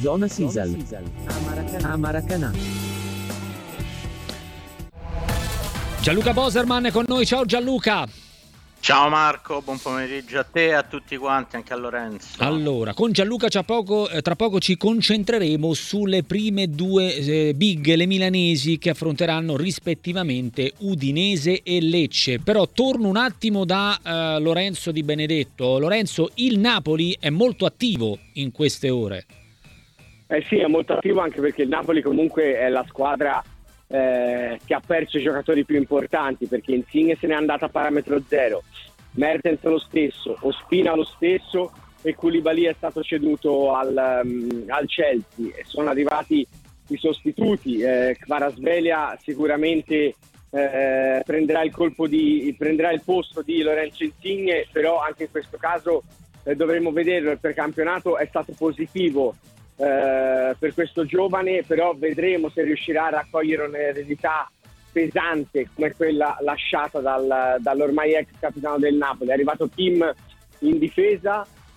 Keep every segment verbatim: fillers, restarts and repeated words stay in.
Zona Sisal. A Maracanã. Gianluca Boserman è con noi. Ciao Gianluca. Ciao Marco, buon pomeriggio a te e a tutti quanti, anche a Lorenzo. Allora, con Gianluca tra poco, eh, tra poco ci concentreremo sulle prime due eh, big, le milanesi, che affronteranno rispettivamente Udinese e Lecce. Però torno un attimo da eh, Lorenzo Di Benedetto. Lorenzo, il Napoli è molto attivo in queste ore. Eh sì, è molto attivo anche perché il Napoli comunque è la squadra Eh, che ha perso i giocatori più importanti, perché Insigne se n'è andato a parametro zero, Mertens lo stesso, Ospina lo stesso e Koulibaly è stato ceduto al, um, al Chelsea e sono arrivati i sostituti. eh, Kvaratskhelia sicuramente eh, prenderà il colpo di prenderà il posto di Lorenzo Insigne, però anche in questo caso eh, dovremo vederlo. Il precampionato è stato positivo Uh, per questo giovane, però vedremo se riuscirà a raccogliere un'eredità pesante come quella lasciata dal, dall'ormai ex capitano del Napoli. È arrivato Kim in difesa,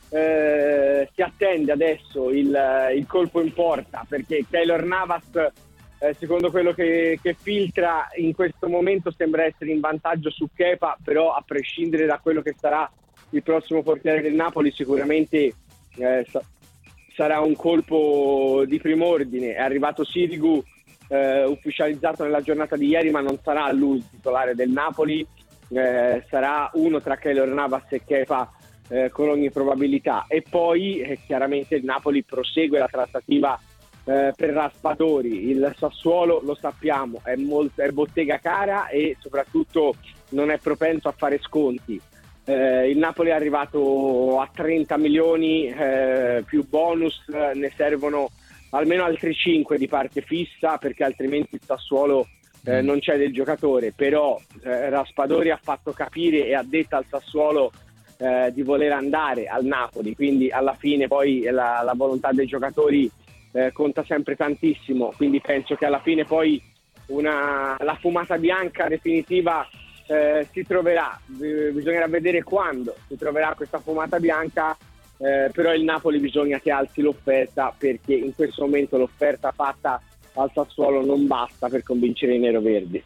uh, si attende adesso il, il colpo in porta, perché Keylor Navas, uh, secondo quello che, che filtra in questo momento, sembra essere in vantaggio su Kepa, però a prescindere da quello che sarà il prossimo portiere del Napoli sicuramente uh, sarà un colpo di prim'ordine. È arrivato Sirigu, eh, ufficializzato nella giornata di ieri, ma non sarà lui il titolare del Napoli, eh, sarà uno tra Keylor Navas e Kepa eh, con ogni probabilità. E poi eh, chiaramente il Napoli prosegue la trattativa eh, per Raspadori. Il Sassuolo, lo sappiamo, è, molto, è bottega cara e soprattutto non è propenso a fare sconti. Eh, il Napoli è arrivato a trenta milioni eh, più bonus, eh, ne servono almeno altri cinque di parte fissa, perché altrimenti il Sassuolo eh, non c'è del giocatore. Però eh, Raspadori ha fatto capire e ha detto al Sassuolo eh, di voler andare al Napoli, quindi alla fine poi la, la volontà dei giocatori eh, conta sempre tantissimo, quindi penso che alla fine poi una, la fumata bianca definitiva Eh, si troverà. B- bisognerà vedere quando si troverà questa fumata bianca, eh, però il Napoli bisogna che alzi l'offerta, perché in questo momento l'offerta fatta al Sassuolo non basta per convincere i neroverdi.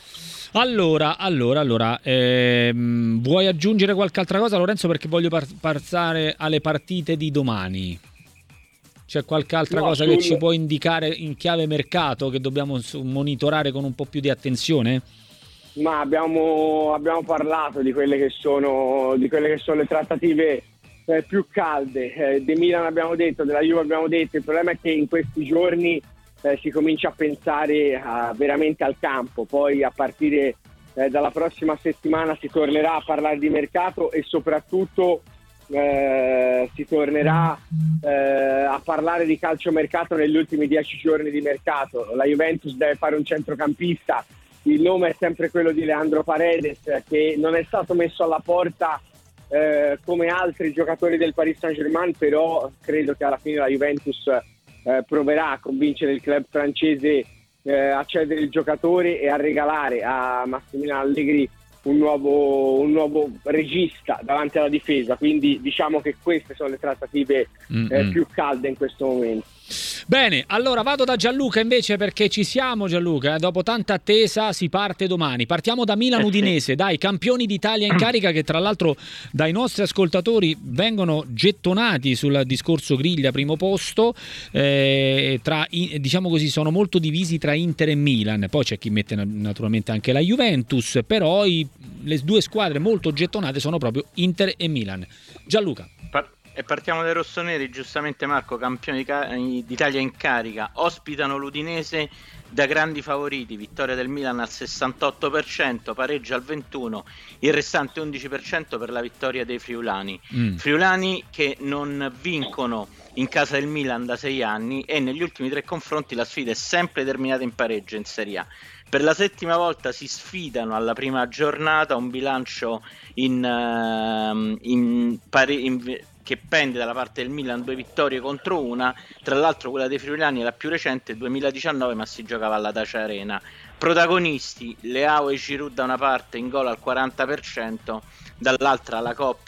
Allora, allora, allora ehm, vuoi aggiungere qualche altra cosa, Lorenzo, perché voglio par- passare alle partite di domani? C'è qualche altra No, cosa sul... che ci può indicare in chiave mercato che dobbiamo monitorare con un po' più di attenzione? Ma abbiamo, abbiamo parlato di quelle che sono di quelle che sono le trattative eh, più calde. Eh, De Milan abbiamo detto, della Juve abbiamo detto. Il problema è che in questi giorni eh, si comincia a pensare a, veramente al campo. Poi a partire eh, dalla prossima settimana si tornerà a parlare di mercato e soprattutto eh, si tornerà eh, a parlare di calciomercato negli ultimi dieci giorni di mercato. La Juventus deve fare un centrocampista. Il nome è sempre quello di Leandro Paredes, che non è stato messo alla porta eh, come altri giocatori del Paris Saint-Germain, però credo che alla fine la Juventus eh, proverà a convincere il club francese eh, a cedere il giocatore e a regalare a Massimiliano Allegri un nuovo, un nuovo regista davanti alla difesa. Quindi diciamo che queste sono le trattative eh, più calde in questo momento. Bene, allora vado da Gianluca invece, perché ci siamo Gianluca, eh? Dopo tanta attesa si parte domani. Partiamo da Milan Udinese, dai, campioni d'Italia in carica, che tra l'altro dai nostri ascoltatori vengono gettonati sul discorso griglia primo posto, eh, tra, diciamo così, sono molto divisi tra Inter e Milan, poi c'è chi mette naturalmente anche la Juventus, però i, le due squadre molto gettonate sono proprio Inter e Milan. Gianluca. E partiamo dai rossoneri, giustamente Marco, campioni d'Italia in carica, ospitano l'Udinese da grandi favoriti, vittoria del Milan al sessantotto per cento, pareggio al ventuno per cento, il restante undici per cento per la vittoria dei friulani. Mm. Friulani che non vincono in casa del Milan da sei anni e negli ultimi tre confronti la sfida è sempre terminata in pareggio in Serie A. Per la settima volta si sfidano alla prima giornata, un bilancio in, uh, in, pare- in che pende dalla parte del Milan, due vittorie contro una, tra l'altro quella dei friulani è la più recente, duemiladiciannove, ma si giocava alla Dacia Arena. Protagonisti Leao e Giroud da una parte in gol al quaranta per cento, dall'altra la coppia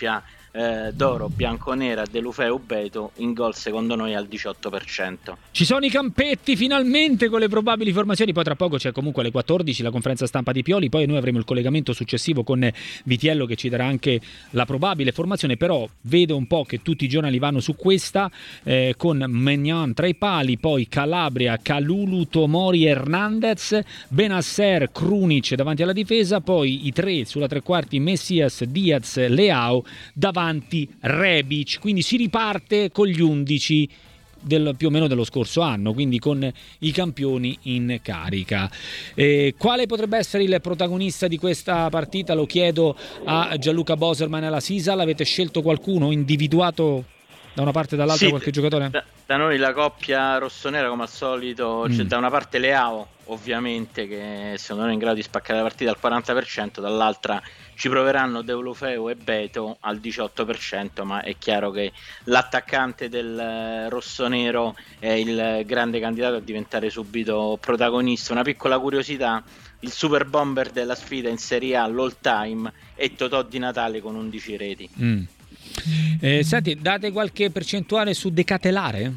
eh, d'oro bianconera Deulofeu Beto in gol secondo noi al diciotto per cento. Ci sono i campetti finalmente con le probabili formazioni, poi tra poco c'è comunque alle quattordici la conferenza stampa di Pioli, poi noi avremo il collegamento successivo con Vitiello che ci darà anche la probabile formazione, però vedo un po' che tutti i giornali vanno su questa, eh, con Maignan tra i pali, poi Calabria, Kalulu, Tomori, Hernandez, Benasser, Krunic davanti alla difesa, poi i tre sulla tre quarti Messias, Diaz, Leao, davanti Rebic, quindi si riparte con gli undici del, più o meno dello scorso anno, quindi con i campioni in carica. Eh, quale potrebbe essere il protagonista di questa partita? Lo chiedo a Gianluca Boserman e alla Sisal. Avete scelto qualcuno, individuato da una parte e dall'altra sì, qualche giocatore? Da, da noi la coppia rossonera come al solito, mm. c'è da una parte Leao ovviamente che secondo noi è in grado di spaccare la partita al quaranta per cento, dall'altra ci proveranno Deulofeu e Beto al diciotto per cento, ma è chiaro che l'attaccante del rossonero è il grande candidato a diventare subito protagonista. Una piccola curiosità: il super bomber della sfida in Serie A all time è Totò Di Natale con undici reti. Mm. Eh, senti, date qualche percentuale su De Ketelare?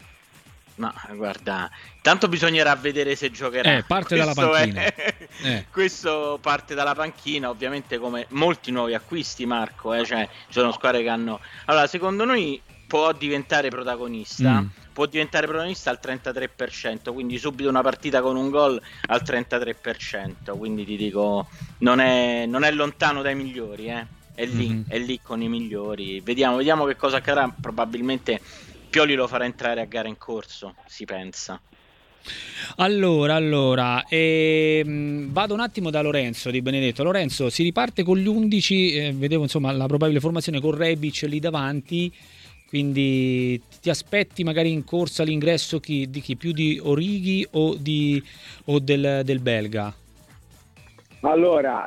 Ma guarda, tanto bisognerà vedere se giocherà. Eh, parte questo dalla panchina. È... Eh. Questo parte dalla panchina, ovviamente, come molti nuovi acquisti, Marco. Eh? Cioè, ci sono squadre che hanno. Allora, secondo noi può diventare protagonista. Mm. Può diventare protagonista al trentatré per cento, quindi subito una partita con un gol al trentatré per cento. Quindi ti dico, non è, non è lontano dai migliori, eh? È lì, mm-hmm. è lì con i migliori. Vediamo, vediamo che cosa accadrà. Probabilmente Pioli lo farà entrare a gara in corso, si pensa. Allora, allora ehm, vado un attimo da Lorenzo Di Benedetto. Lorenzo, si riparte con gli undici, eh, vedevo insomma la probabile formazione con Rebic lì davanti, quindi ti aspetti magari in corsa l'ingresso chi, di chi? Più di Orighi o, di, o del, del belga? Allora,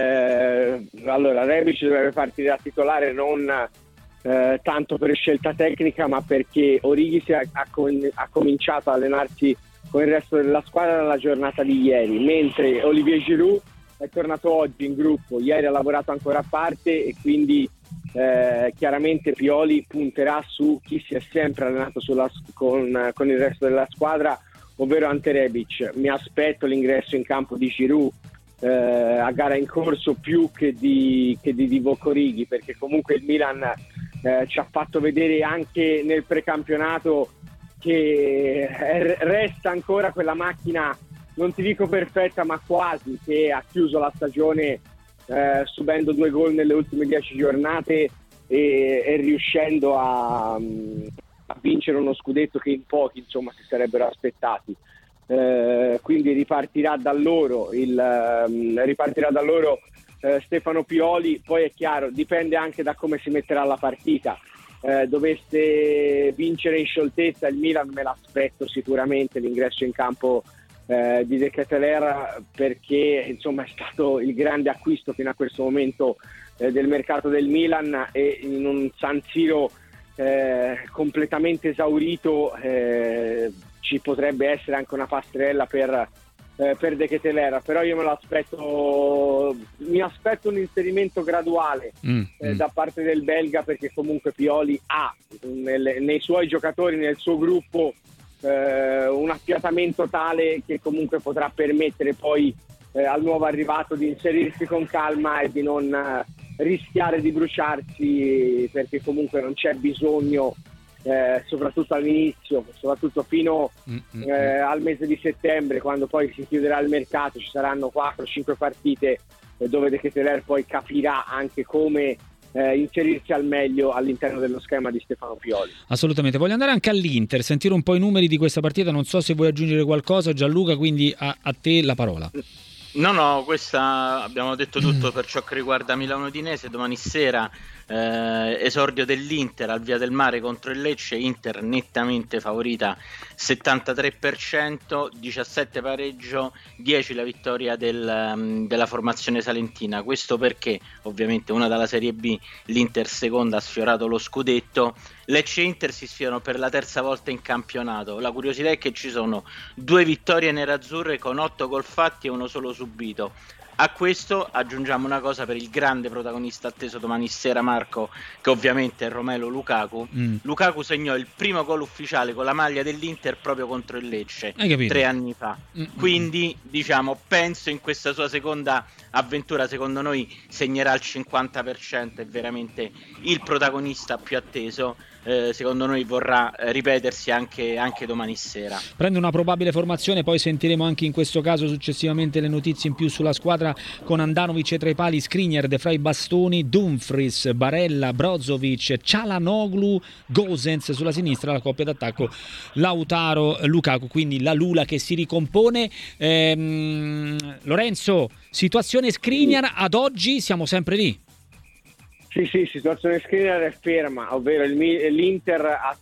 eh, allora Rebic dovrebbe partire da titolare non eh, tanto per scelta tecnica, ma perché Orighi si è, ha, com- ha cominciato a allenarsi con il resto della squadra nella giornata di ieri, mentre Olivier Giroud è tornato oggi in gruppo, ieri ha lavorato ancora a parte e quindi eh, chiaramente Pioli punterà su chi si è sempre allenato sulla, con, con il resto della squadra, ovvero Ante Rebic. Mi aspetto l'ingresso in campo di Giroud Eh, a gara in corso più che di, che di Divock Origi, perché comunque il Milan eh, ci ha fatto vedere anche nel precampionato che eh, resta ancora quella macchina, non ti dico perfetta ma quasi, che ha chiuso la stagione eh, subendo due gol nelle ultime dieci giornate e, e riuscendo a, a vincere uno scudetto che in pochi insomma si sarebbero aspettati. Uh, quindi ripartirà da loro il, um, ripartirà da loro uh, Stefano Pioli. Poi è chiaro, dipende anche da come si metterà la partita. Uh, dovesse vincere in scioltezza il Milan, me l'aspetto sicuramente l'ingresso in campo uh, di De Ketelare, perché insomma è stato il grande acquisto fino a questo momento uh, del mercato del Milan, e in un San Siro uh, completamente esaurito uh, ci potrebbe essere anche una passerella per, eh, per De Ketelare, però io me lo aspetto, mi aspetto un inserimento graduale mm, eh, mm. da parte del belga, perché comunque Pioli ha nel, nei suoi giocatori, nel suo gruppo eh, un affiatamento tale che comunque potrà permettere poi eh, al nuovo arrivato di inserirsi con calma e di non eh, rischiare di bruciarsi, perché comunque non c'è bisogno. Eh, soprattutto all'inizio, soprattutto fino eh, al mese di settembre, quando poi si chiuderà il mercato, ci saranno quattro cinque partite eh, dove De Ketelare poi capirà anche come eh, inserirsi al meglio all'interno dello schema di Stefano Pioli. Assolutamente. Voglio andare anche all'Inter, sentire un po' i numeri di questa partita, non so se vuoi aggiungere qualcosa Gianluca, quindi a, a te la parola. No, no, questa abbiamo detto tutto per ciò che riguarda Milano Udinese. Domani sera eh, esordio dell'Inter al Via del Mare contro il Lecce. Inter nettamente favorita, settantatré per cento, diciassette pareggio, dieci la vittoria del, um, della formazione salentina. Questo perché ovviamente una dalla Serie B, l'Inter seconda ha sfiorato lo scudetto. Lecce e Inter si sfidano per la terza volta in campionato. La curiosità è che ci sono due vittorie nerazzurre con otto gol fatti e uno solo subito. A questo aggiungiamo una cosa per il grande protagonista atteso domani sera, Marco, che ovviamente è Romelu Lukaku. Mm. Lukaku segnò il primo gol ufficiale con la maglia dell'Inter proprio contro il Lecce tre anni fa. Mm-hmm. Quindi, diciamo, penso in questa sua seconda avventura, secondo noi segnerà il cinquanta per cento, è veramente il protagonista più atteso. Eh, secondo noi vorrà eh, ripetersi anche, anche domani sera. Prende una probabile formazione, poi sentiremo anche in questo caso successivamente le notizie in più sulla squadra, con Andanovic tra i pali, Skriniar, De Vrij bastoni, Dumfries, Barella, Brozovic, Çalhanoğlu, Gosens sulla sinistra, la coppia d'attacco Lautaro, Lukaku, quindi la Lula che si ricompone. ehm, Lorenzo, situazione Skriniar, ad oggi siamo sempre lì? Sì, sì, situazione Skriniar è ferma, ovvero il, l'Inter ha,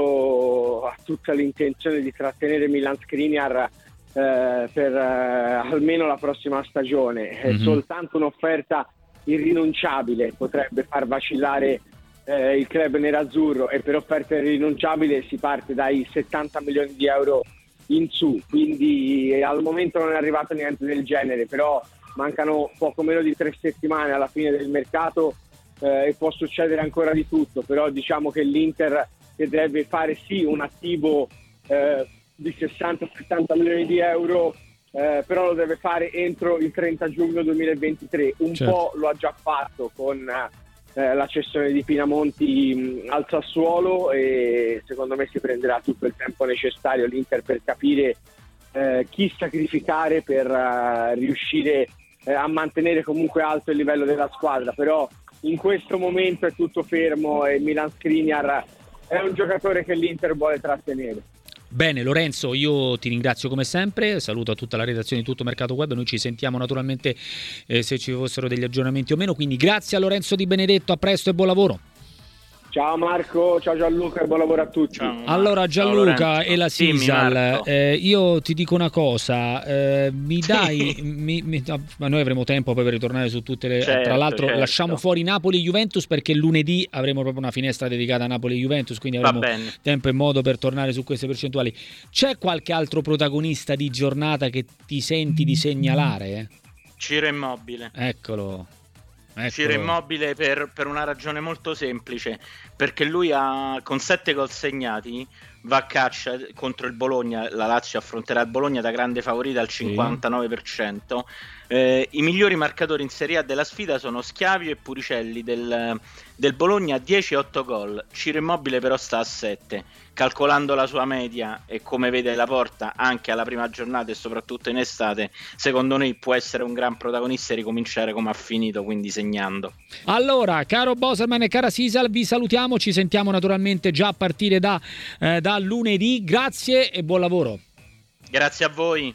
tutto, ha tutta l'intenzione di trattenere Milan Skriniar eh, per eh, almeno la prossima stagione. Mm-hmm. Soltanto un'offerta irrinunciabile potrebbe far vacillare eh, il club nerazzurro, e per offerta irrinunciabile si parte dai settanta milioni di euro in su, quindi eh, al momento non è arrivato niente del genere, però mancano poco meno di tre settimane alla fine del mercato. Eh, e può succedere ancora di tutto, però diciamo che l'Inter, che deve fare sì un attivo eh, di sessanta settanta milioni di euro, eh, però lo deve fare entro il trenta giugno duemilaventitré. Un certo. po' lo ha già fatto con eh, la cessione di Pinamonti mh, al Sassuolo, e secondo me si prenderà tutto il tempo necessario l'Inter per capire eh, chi sacrificare per uh, riuscire eh, a mantenere comunque alto il livello della squadra. Però in questo momento è tutto fermo e Milan Skriniar è un giocatore che l'Inter vuole trattenere. Bene Lorenzo, io ti ringrazio come sempre, saluto a tutta la redazione di Tutto Mercato Web, noi ci sentiamo naturalmente eh, se ci fossero degli aggiornamenti o meno, quindi grazie a Lorenzo Di Benedetto, a presto e buon lavoro. Ciao Marco, ciao Gianluca e buon lavoro a tutti. Ciao, allora Gianluca e la Sisal, eh, io ti dico una cosa, eh, mi dai, sì. mi, mi, ma noi avremo tempo poi per ritornare su tutte le, certo, tra l'altro certo. lasciamo fuori Napoli e Juventus perché lunedì avremo proprio una finestra dedicata a Napoli e Juventus, quindi avremo tempo e modo per tornare su queste percentuali. C'è qualche altro protagonista di giornata che ti senti di segnalare? Ciro Immobile. Eccolo. Eccolo. Ciro Immobile per, per una ragione molto semplice, perché lui ha, con sette gol segnati, va a caccia contro il Bologna. La Lazio affronterà il Bologna da grande favorita al cinquantanove per cento. Eh, i migliori marcatori in Serie A della sfida sono Schiavio e Puricelli del, del Bologna, dieci e otto gol. Ciro Immobile però sta a sette, calcolando la sua media e come vede la porta anche alla prima giornata e soprattutto in estate, secondo noi può essere un gran protagonista e ricominciare come ha finito, quindi segnando. Allora, caro Boserman e cara Sisal, vi salutiamo, ci sentiamo naturalmente già a partire da, eh, da lunedì, grazie e buon lavoro. Grazie a voi.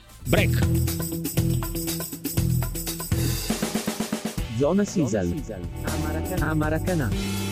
Break. Zona Sisal a Maracanã.